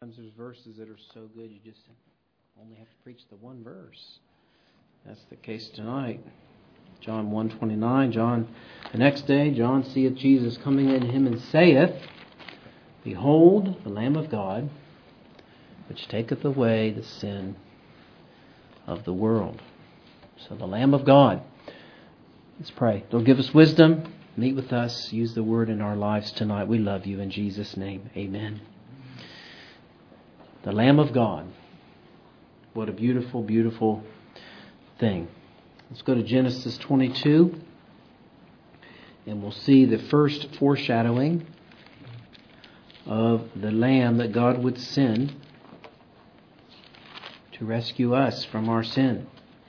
Sometimes there's verses that are so good you just only have to preach the one verse. That's the case tonight. John 1:29. The next day John seeth Jesus coming in him and saith, Behold, the Lamb of God, which taketh away the sin of the world. So the Lamb of God. Let's pray. Lord, give us wisdom. Meet with us. Use the word in our lives tonight. We love you in Jesus' name. Amen. The Lamb of God. What a beautiful, beautiful thing. Let's go to Genesis 22. And we'll see the first foreshadowing of the Lamb that God would send to rescue us from our sin.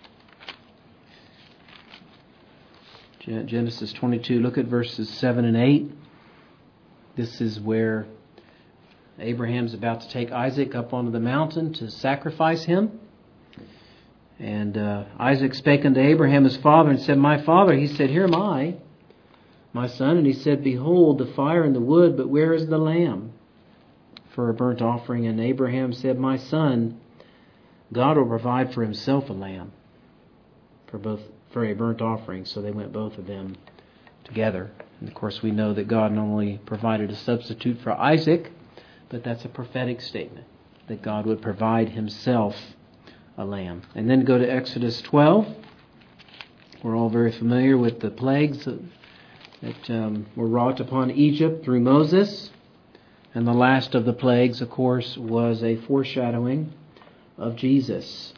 Genesis 22, look at verses 7 and 8. This is where Abraham's about to take Isaac up onto the mountain to sacrifice him. And Isaac spake unto Abraham his father and said, My father. He said, Here am I, my son. And he said, Behold, the fire and the wood, but where is the lamb for a burnt offering? And Abraham said, My son, God will provide for himself a lamb for a burnt offering. So they went both of them together. And of course we know that God not only provided a substitute for Isaac, but that's a prophetic statement that God would provide himself a lamb. And then go to Exodus 12. We're all very familiar with the plagues that were wrought upon Egypt through Moses. And the last of the plagues, of course, was a foreshadowing of Jesus.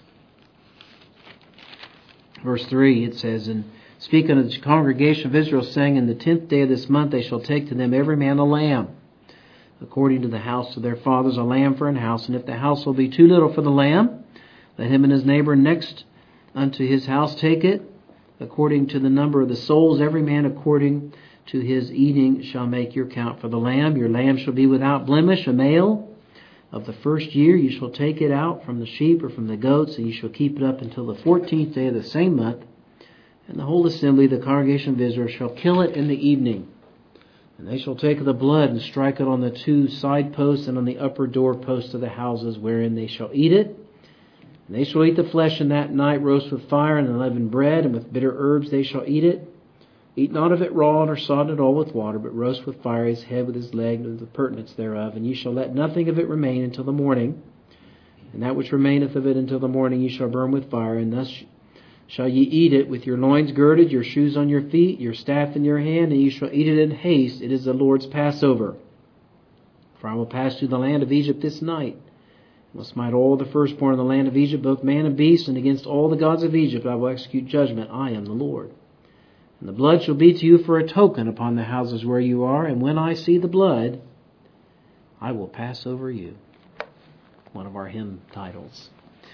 Verse 3, it says, And speak unto the congregation of Israel, saying, In the 10th day of this month they shall take to them every man a lamb, according to the house of their fathers, a lamb for an house. And if the house will be too little for the lamb, let him and his neighbor next unto his house take it. According to the number of the souls, every man according to his eating shall make your count for the lamb. Your lamb shall be without blemish, a male of the first year. You shall take it out from the sheep or from the goats, and you shall keep it up until the 14th day of the same month. And the whole assembly, the congregation of Israel, shall kill it in the evening. And they shall take the blood and strike it on the two side posts and on the upper door posts of the houses wherein they shall eat it. And they shall eat the flesh in that night, roast with fire and unleavened bread, and with bitter herbs they shall eat it. Eat not of it raw, nor sodden it all with water, but roast with fire his head with his leg, and with the purtenance thereof. And ye shall let nothing of it remain until the morning. And that which remaineth of it until the morning ye shall burn with fire, and thus shall ye eat it with your loins girded, your shoes on your feet, your staff in your hand, and ye shall eat it in haste. It is the Lord's Passover. For I will pass through the land of Egypt this night, and will smite all the firstborn in the land of Egypt, both man and beast, and against all the gods of Egypt I will execute judgment. I am the Lord. And the blood shall be to you for a token upon the houses where you are, and when I see the blood, I will pass over you. One of our hymn titles.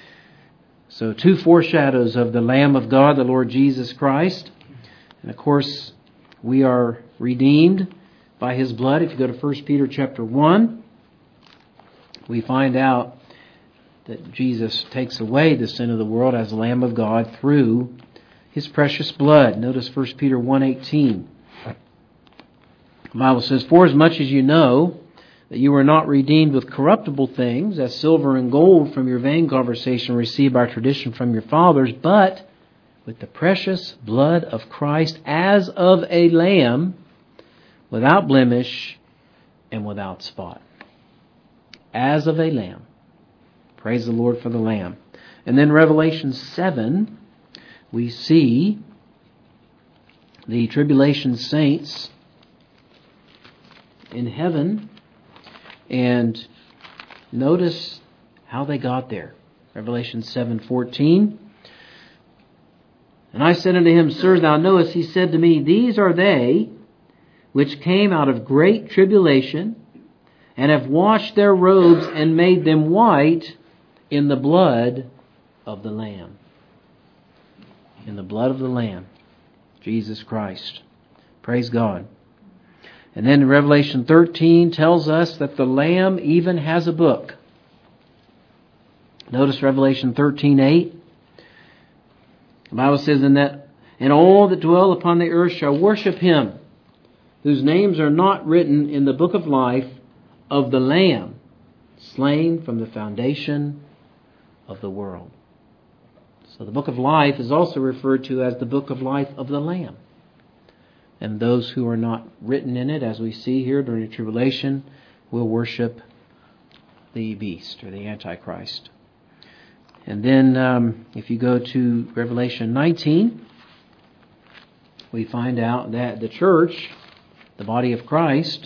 So 2 foreshadows of the Lamb of God, the Lord Jesus Christ. And of course, we are redeemed by his blood. If you go to 1 Peter chapter 1, we find out that Jesus takes away the sin of the world as the Lamb of God through his precious blood. Notice 1 Peter 1:18. The Bible says, For as much as you know that you were not redeemed with corruptible things, as silver and gold from your vain conversation received by tradition from your fathers, but with the precious blood of Christ as of a lamb, without blemish and without spot. As of a lamb. Praise the Lord for the lamb. And then Revelation 7, we see the tribulation saints in heaven. And notice how they got there. Revelation 7:14. And I said unto him, Sir, thou knowest, he said to me, These are they which came out of great tribulation, and have washed their robes and made them white in the blood of the Lamb. In the blood of the Lamb, Jesus Christ. Praise God. And then Revelation 13 tells us that the Lamb even has a book. Notice Revelation 13:8. The Bible says, And all that dwell upon the earth shall worship him, whose names are not written in the book of life of the Lamb, slain from the foundation of the world. So the book of life is also referred to as the book of life of the Lamb. And those who are not written in it, as we see here during the tribulation, will worship the beast or the Antichrist. And then if you go to Revelation 19, we find out that the church, the body of Christ,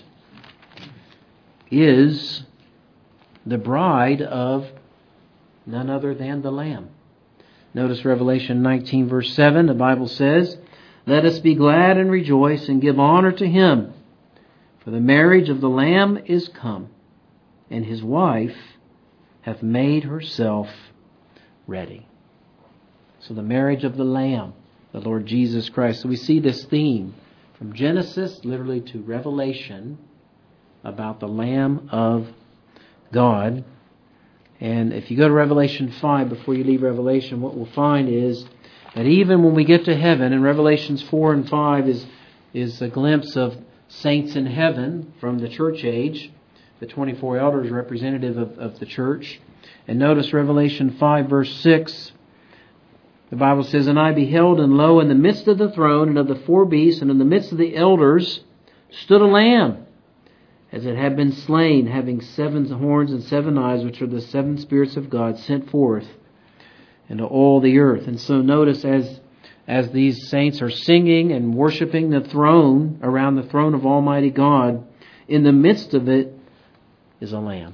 is the bride of none other than the Lamb. Notice Revelation 19 verse 7, the Bible says, "Let us be glad and rejoice and give honor to Him, for the marriage of the Lamb is come, and His wife hath made herself ready." So the marriage of the Lamb, the Lord Jesus Christ. So we see this theme from Genesis literally to Revelation about the Lamb of God. And if you go to Revelation 5, before you leave Revelation, what we'll find is that even when we get to heaven, and Revelations 4 and 5 is a glimpse of saints in heaven from the church age, the 24 elders representative of the church. And notice Revelation 5 verse 6, the Bible says, "And I beheld, and lo, in the midst of the throne and of the four beasts, and in the midst of the elders, stood a lamb, as it had been slain, having 7 horns and 7 eyes, which are the 7 spirits of God sent forth into all the earth." And so notice as these saints are singing and worshiping the throne, around the throne of Almighty God, in the midst of it is a lamb.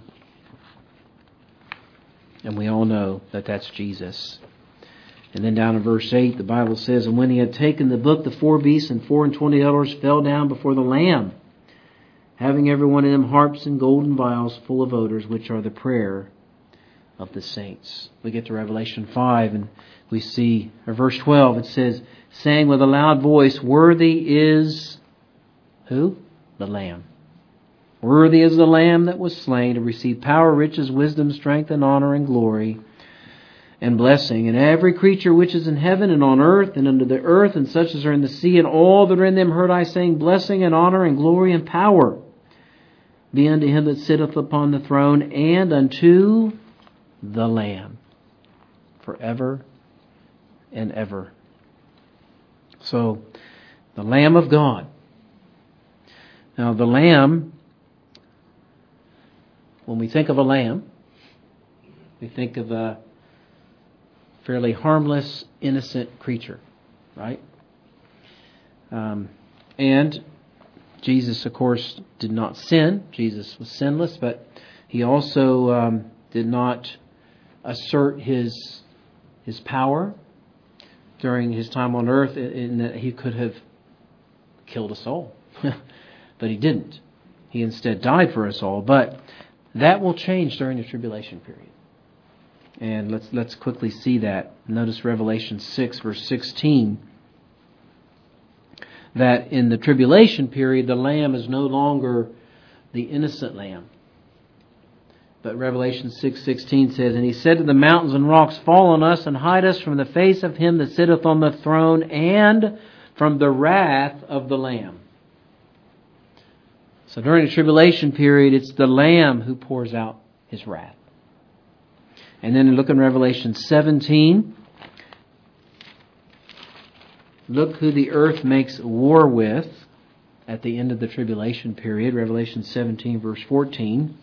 And we all know that that's Jesus. And then down in verse 8, the Bible says, "And when he had taken the book, the 4 beasts and 24 elders fell down before the Lamb, having every one of them harps and golden vials full of odors, which are the prayer of the saints." We get to Revelation 5 and we see, or verse 12, it says, "Saying with a loud voice, Worthy is," who? The Lamb. "Worthy is the Lamb that was slain to receive power, riches, wisdom, strength, and honor, and glory, and blessing. And every creature which is in heaven and on earth and under the earth, and such as are in the sea, and all that are in them, heard I saying, Blessing and honor and glory and power be unto Him that sitteth upon the throne, and unto the Lamb, forever and ever." So, the Lamb of God. Now, the Lamb, when we think of a lamb, we think of a fairly harmless, innocent creature, right? And Jesus, of course, did not sin. Jesus was sinless, but He also did not assert His power during His time on earth in that He could have killed us all. But He didn't. He instead died for us all. But that will change during the tribulation period. And let's quickly see that. Notice Revelation 6 verse 16. That in the tribulation period, the Lamb is no longer the innocent lamb. But Revelation 6:16 says, "And He said to the mountains and rocks, Fall on us and hide us from the face of Him that sitteth on the throne and from the wrath of the Lamb." So during the tribulation period, it's the Lamb who pours out His wrath. And then look in Revelation 17. Look who the earth makes war with at the end of the tribulation period. Revelation 17 verse 14.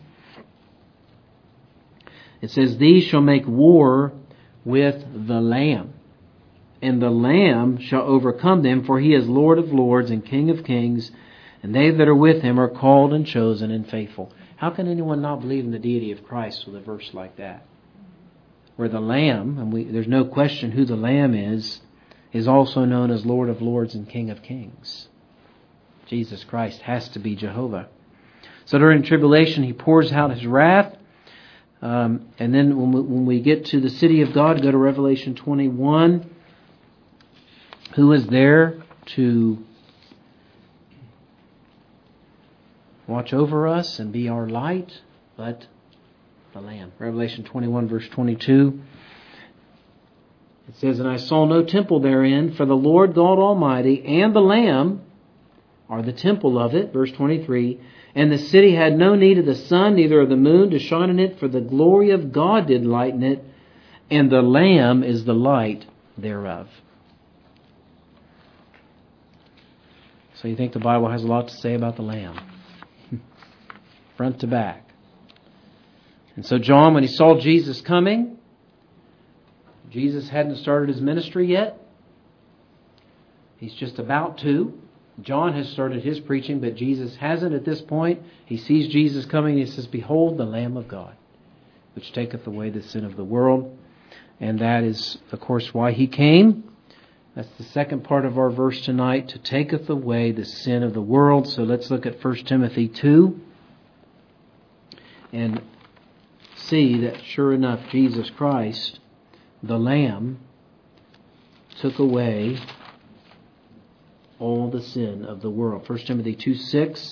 It says, "These shall make war with the Lamb, and the Lamb shall overcome them, for He is Lord of lords and King of kings, and they that are with Him are called and chosen and faithful." How can anyone not believe in the deity of Christ with a verse like that? Where the Lamb, and there's no question who the Lamb is also known as Lord of lords and King of kings. Jesus Christ has to be Jehovah. So during tribulation, He pours out His wrath. And then when we get to the city of God, go to Revelation 21. Who is there to watch over us and be our light but the Lamb? Revelation 21 verse 22. It says, "And I saw no temple therein, for the Lord God Almighty and the Lamb are the temple of it. Verse 23, and the city had no need of the sun, neither of the moon to shine in it, for the glory of God did lighten it, and the Lamb is the light thereof. So you think the Bible has a lot to say about the Lamb? Front to back. And so John, when he saw Jesus coming, Jesus hadn't started his ministry yet. He's just about to. John has started his preaching, but Jesus hasn't at this point. He sees Jesus coming and he says, behold the Lamb of God, which taketh away the sin of the world. And that is, of course, why he came. That's the second part of our verse tonight, to taketh away the sin of the world. So let's look at 1 Timothy 2 and see that sure enough, Jesus Christ, the Lamb, took away all the sin of the world. 1 Timothy 2:6.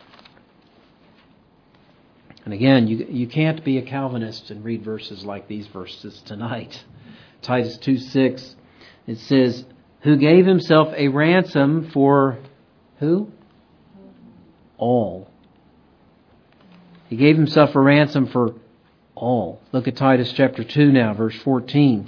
And again, you can't be a Calvinist and read verses like these verses tonight. Titus 2:6, it says, who gave himself a ransom for who? All. He gave himself a ransom for all. Look at Titus chapter 2 now, verse 14.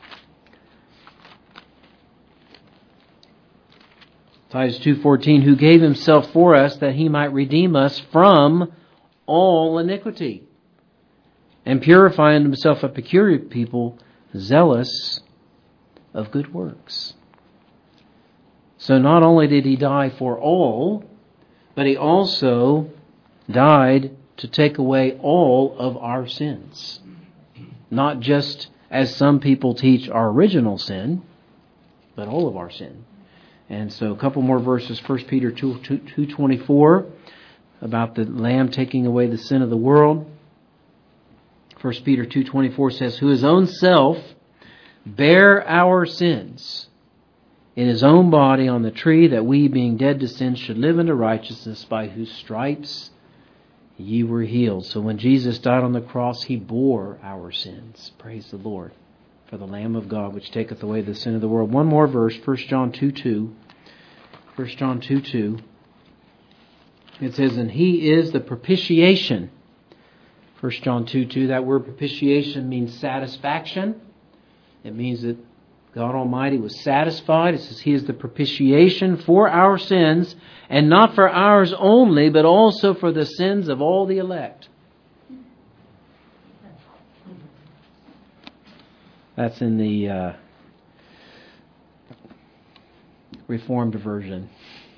Titus 2:14, who gave himself for us that he might redeem us from all iniquity, and purify unto himself a peculiar people, zealous of good works. So not only did he die for all, but he also died to take away all of our sins. Not just, as some people teach, our original sin, but all of our sin. And so a couple more verses, 1 Peter 2:24, about the Lamb taking away the sin of the world. 1 Peter 2:24 says, who his own self bare our sins in his own body on the tree, that we, being dead to sin, should live unto righteousness, by whose stripes ye were healed. So when Jesus died on the cross, he bore our sins. Praise the Lord for the Lamb of God, which taketh away the sin of the world. One more verse, 1 John 2:2. 1 John 2:2. It says, and he is the propitiation. 1 John 2:2. That word propitiation means satisfaction. It means that God Almighty was satisfied. It says he is the propitiation for our sins, and not for ours only, but also for the sins of all the elect. That's in the Reformed version.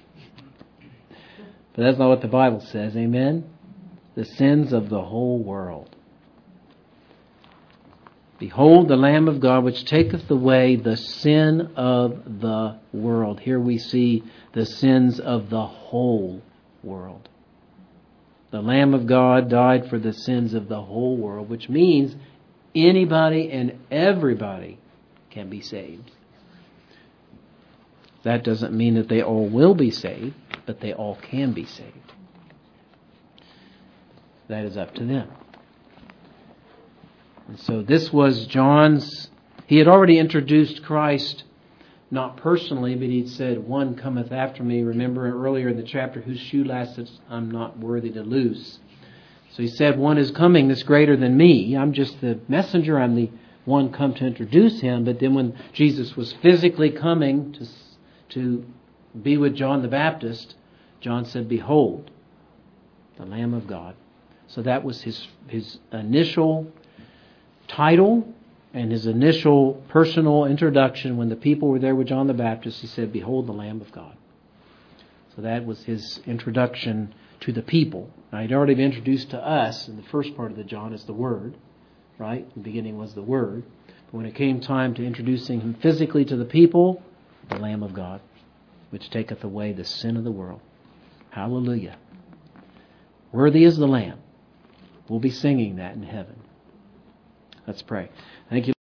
But that's not what the Bible says. Amen? The sins of the whole world. Behold the Lamb of God, which taketh away the sin of the world. Here we see the sins of the whole world. The Lamb of God died for the sins of the whole world, which means anybody and everybody can be saved. That doesn't mean that they all will be saved, but they all can be saved. That is up to them. And so this was John's. He had already introduced Christ, not personally, but he'd said, one cometh after me. Remember earlier in the chapter, whose shoe lasteth I'm not worthy to loose. So he said, one is coming that's greater than me. I'm just the messenger. I'm the one come to introduce him. But then when Jesus was physically coming to be with John the Baptist, John said, behold, the Lamb of God. So that was his initial title and his initial personal introduction. When the people were there with John the Baptist, he said, behold the Lamb of God. So that was his introduction to the people. Now, he'd already been introduced to us in the first part of the John as the Word, right? In the beginning was the Word. But when it came time to introducing him physically to the people, the Lamb of God, which taketh away the sin of the world. Hallelujah. Worthy is the Lamb. We'll be singing that in heaven. Let's pray. Thank you.